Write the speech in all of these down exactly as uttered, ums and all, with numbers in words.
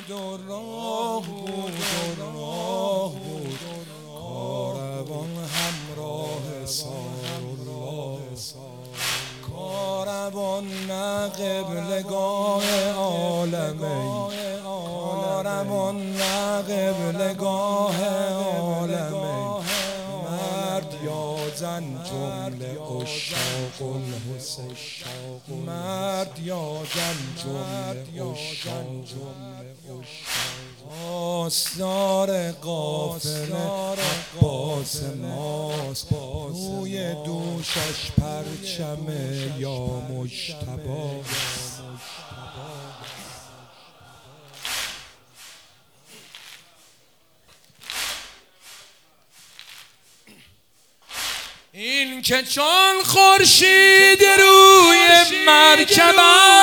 بود و راه بود و راه بود کاروان همراه سارالله کاروان نه قبلگاه عالمه کاروان نه قبلگاه عالمه مرد یا زن جمله عشاق الحسین مرد یا زن جمله عشاق آستار قافله عباس ماست روی دوشش پرچم یا مجتبی این که چون خورشید روی مرکب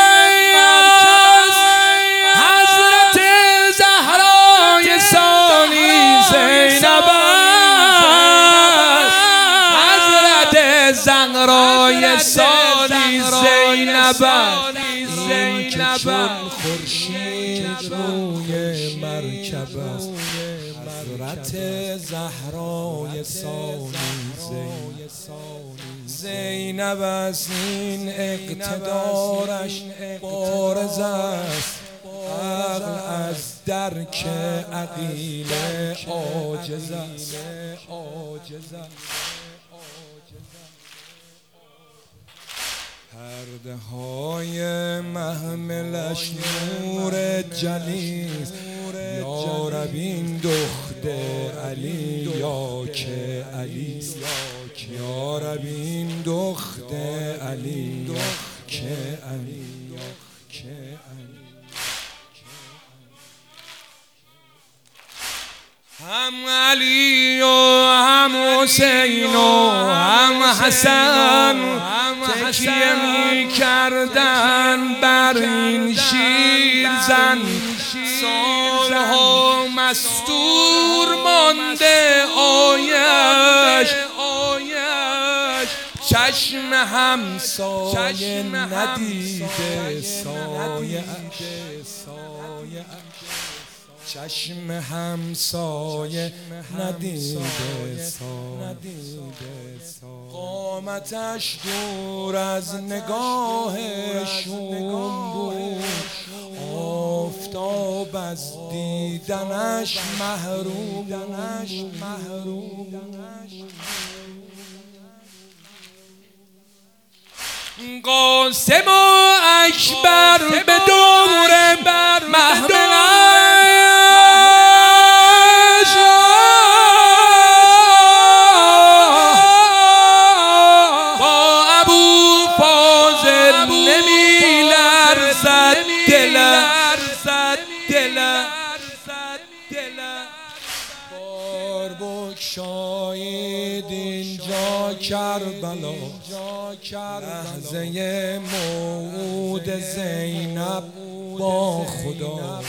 است حضرت زهرای ثانی زینب است حضرت زهرای ثانی زینب است این که چون خورشید روی مرکب است حضرت زهرای ثانی زینب است این اقتدارش بارز است عقل از درک عقیله عاجز است پرده های محملش نور جلیست یا رب این دختر علی یا که علیست یا رب این دختر علی یا که علی یا که علی هم علی و هم حسین و هم حسن تکیه می کردن بر این شیرزن سالها مستور مانده آیش چشم همسایه ندیده سایه چشم همسایه ندیده قامتش دور از نگاه شوم بود آفتاب از دیدنش محروم قاسم و اکبر به دور محملش با ابو فاضل نمی لرزد دل بار بگشایید اینجا کربلا لحظه موعود زینب با خدا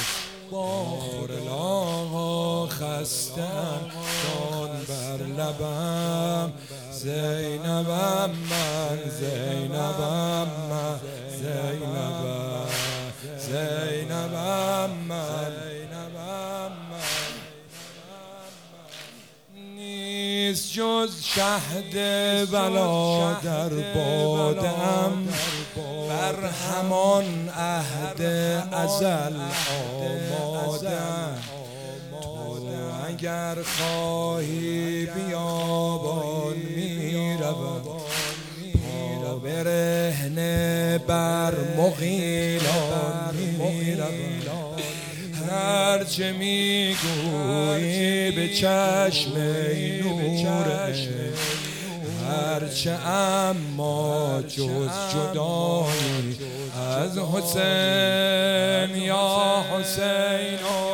آخرلا خستم جان بر لبم زینبم من زینبم من زینبم زینبم من نیست جز شهد بلا در بادم بر همان عهد ازل آمادم تو اگر خواهی بیابان می روم پا برهنه بر مغیلان می روم هرچه می گویی به چشم نوره هرچه اما جز جدایی از حسین یا حسین